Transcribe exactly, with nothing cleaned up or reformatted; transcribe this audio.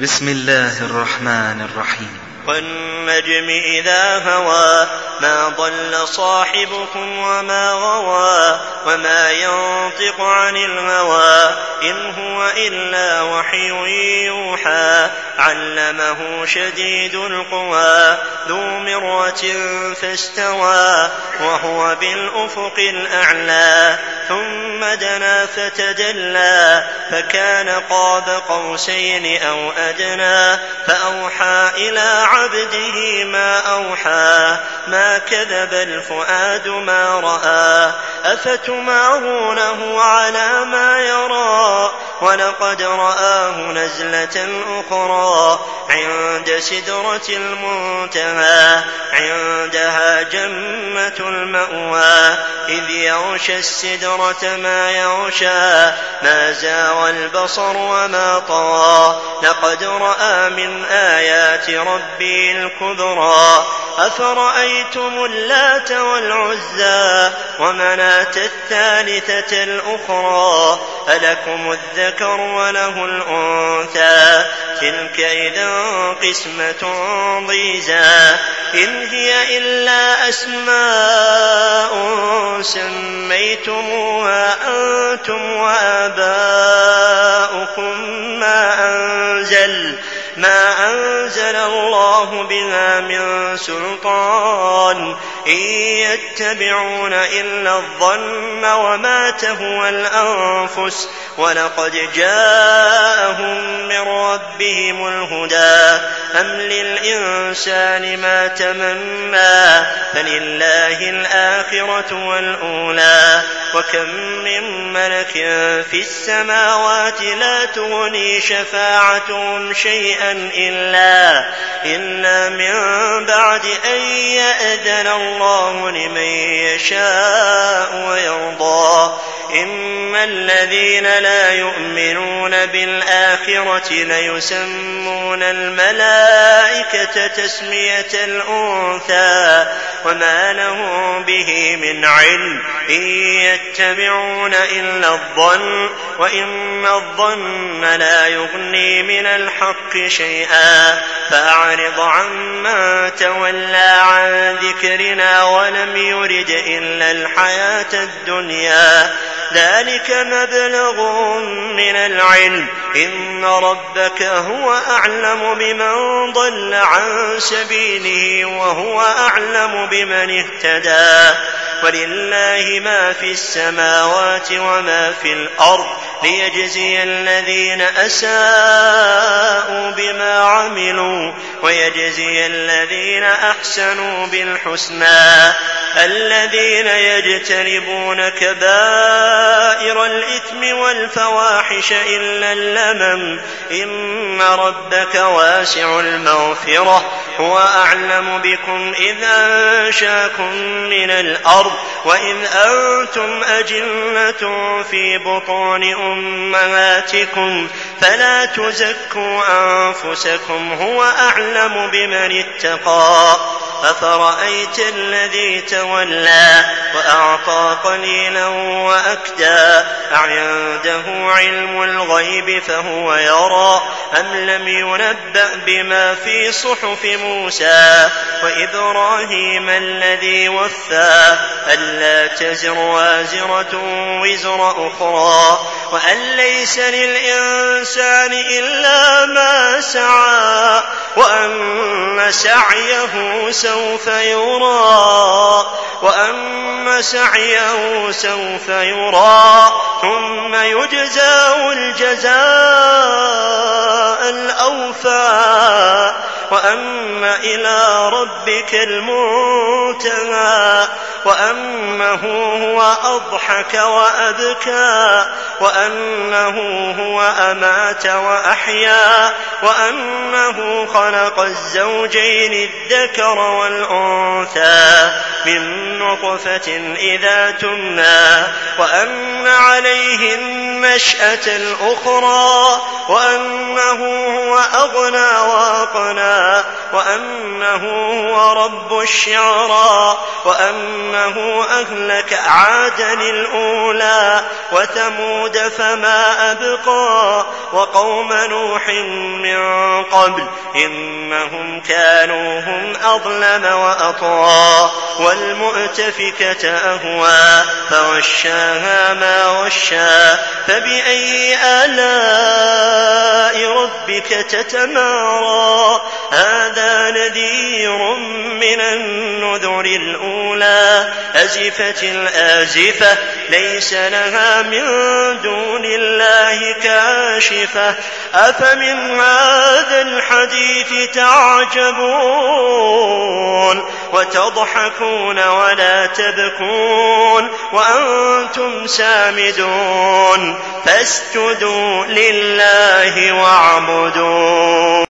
بسم الله الرحمن الرحيم. والنجم إذا هوى ما ضل صاحبكم وما غوى وما ينطق عن الهوى إن هو إلا وحي يوحى علمه شديد القوى ذو مرة فاستوى وهو بالأفق الأعلى ثم دنا فتدلى فكان قاب قوسين أو أدنى فأوحى إلى عبده ما أوحى ما كذب الفؤاد ما رأى أفتمارونه على ما يرى ولقد رآه نزلة أخرى عند سدرة المنتهى عندها جنة المأوى إذ يغشى السدرة ما يغشى ما زاغ البصر وما طغى لقد رأى من آيات ربي الكبرى أفرأيتم اللات والعزى ومناة الثالثة الأخرى ألكم الذكر وله الأنثى تلك إذا قسمة ضيزى إن هي إلا أسماء سميتموها أنتم وآباؤكم ما أنزل ما أنزل الله بها من سلطان إن يتبعون إلا الظن وما تهوى الأنفس ولقد جاءهم من ربهم الهدى أم للإنسان ما تمنى فلله الآخرة والأولى وكم من ملك في السماوات لا تغني شفاعتهم شيئا إلا, إلا من بعد أن يأذن الله لمن يشاء ويرضى إن الذين لا يؤمنون بالآخرة ليسمون الملائكة تسمية الأنثى وما لهم به من علم إن يتبعون إلا الظن وإن الظن لا يغني من الحق شيئا فأعرض عمن تولى عن ذكرنا ولم يرد إلا الحياة الدنيا ذلك مبلغ من العلم إن ربك هو أعلم بمن ضل عن سبيله وهو أعلم بمن اهتدى ولله ما في السماوات وما في الأرض ليجزي الذين أساءوا بما عملوا ويجزي الذين أحسنوا بالحسنى الذين يجتنبون كبائر الإثم والفواحش إلا اللمم إن ربك واسع المغفرة هو أعلم بكم إذ أنشاكم من الأرض وإذ أنتم أجنة في بطون أمهاتكم فلا تزكوا أنفسكم هو أعلم بمن اتقى أفرأيت الذي تولى وأعطى قليلا وأكدى أعنده علم الغيب فهو يرى أم لم ينبأ بما في صحف موسى وإبراهيم الذي وفى ألا تزر وازرة وزر أخرى وأن ليس للإنسان إلا ما سعى وأن سعيه سوف يرى وأن سعيه سوف يرى ثم يجزاه الجزاء الأوفى وأن إلى ربك المنتهى وأنه هو أضحك وأبكى وأنه هو أمات وأحيا وأنه خلق الزوجين الذكر والأنثى من نطفة إذا تمنى وأن عليه النشأة الأخرى وأنه هو أغنى وأقنى وأنه هو رب الشعرى وأنه أهلك عادا الأولى وثمود فما أبقى وقوم نوح من قبل إنهم كانوا هم أظلم وأطغى والمؤتفكة أهوى فغشاها ما غشى فبأي آلاء ربك تتمارى هذا نذير من النذر الأولى أزفت الآزفة ليس لها من دون الله كاشفة أفمن هذا الحديث تعجبون وتضحكون ولا تبكون وأنتم سامدون فاسجدوا لله واعبدوا.